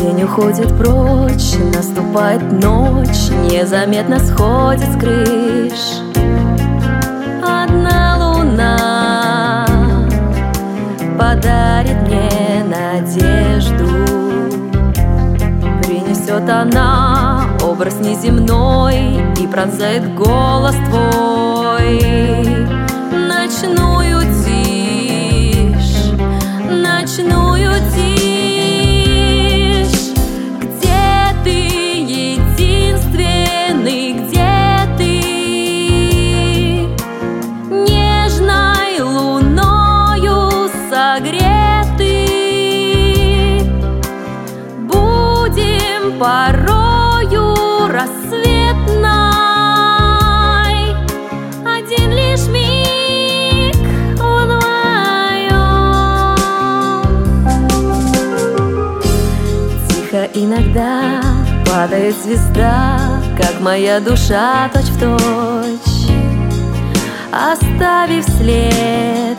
День уходит прочь, наступает ночь, незаметно сходит с крыш. Одна луна подарит мне надежду. Принесет она образ неземной и пронзает голос твой. Ночную тишь, ночную тишь. Где ты, единственный, где ты? Нежной луною согреты, будем порою рассветной. Один лишь миг вдвоем. Тихо иногда падает звезда, как моя душа точь-в-точь, оставив след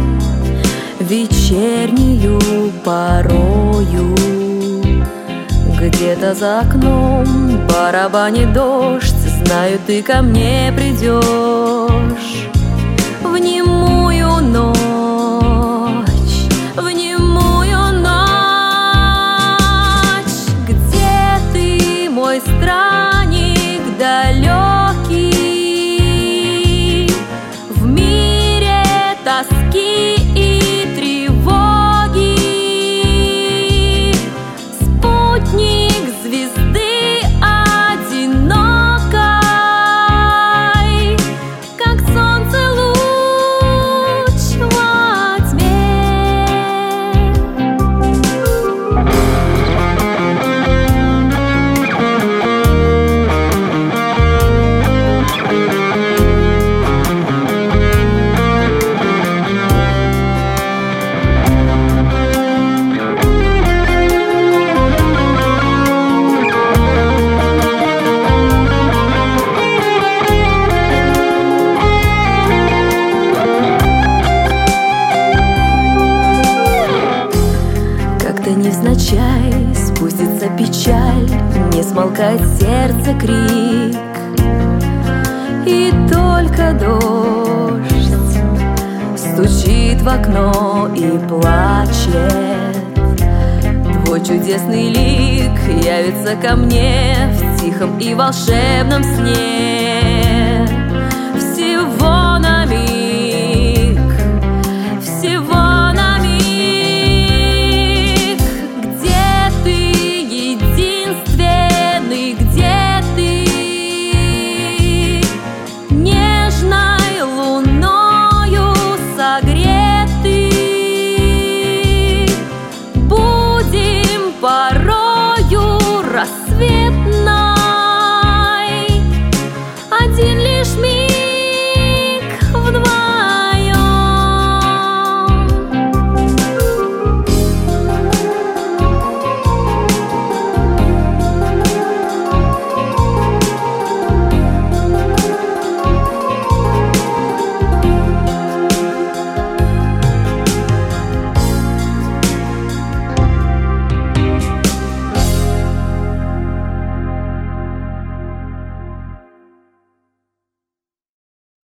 вечернюю порою. Где-то за окном барабанит дождь, знаю, ты ко мне придешь. В немую ночь, в немую ночь. Где ты, мой странник далекий, в мире тоски и тревоги? Спутник звезды одинокой, как солнце луч во тьме. Как-то невзначай спустится печаль, не смолкает сердце крик, и только дождь стучит в окно и плачет. Твой чудесный лик явится ко мне в тихом и волшебном сне.